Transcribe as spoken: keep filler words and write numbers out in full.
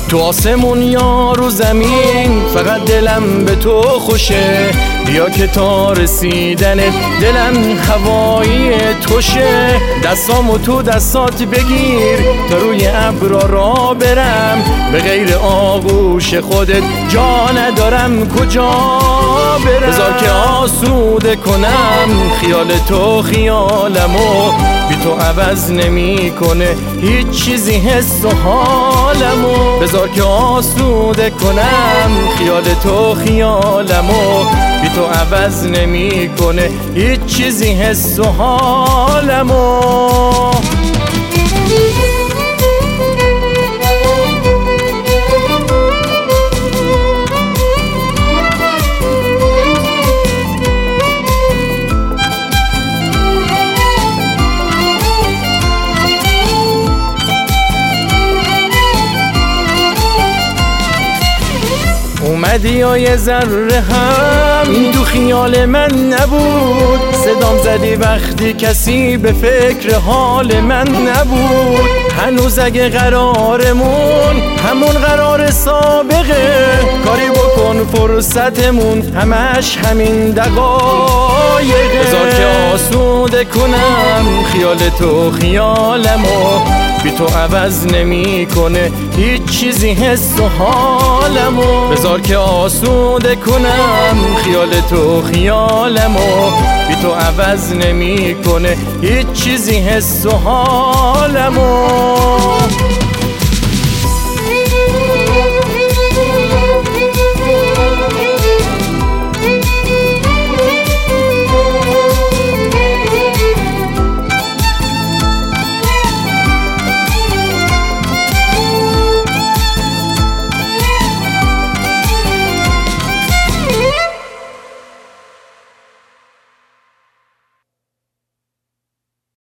تو آسمون یا رو زمین فقط دلم به تو خوشه، بیا که تا رسیدنت دلم هوایی توشه. دستامو تو دستات بگیر تا روی ابرا را برم، به غیر آغوش خودت جا ندارم کجا برم. بذار که آسوده کنم خیال تو خیالمو، بی تو عوض نمی کنه هیچ چیزی حس و حالمو. بذار که آسوده کنم خیال تو خیالمو، بی تو عوض نمی کنه هیچ چیزی حس و حالمو. اومدی یا یه ذره هم این تو خیال من نبود، صدام زدی وقتی کسی به فکر حال من نبود. هنوز اگه قرارمون همون قرار سابقه، کاری بکن فرصتمون همش همین دقایقه. بذار که آسوده کنم خیال تو خیالمو، بی تو عوض نمی کنه هیچ چیزی حس و حالمو. بذار که آسوده کنم خیال تو خیالمو، بی تو عوض نمی کنه هیچ چیزی حس و حالمو.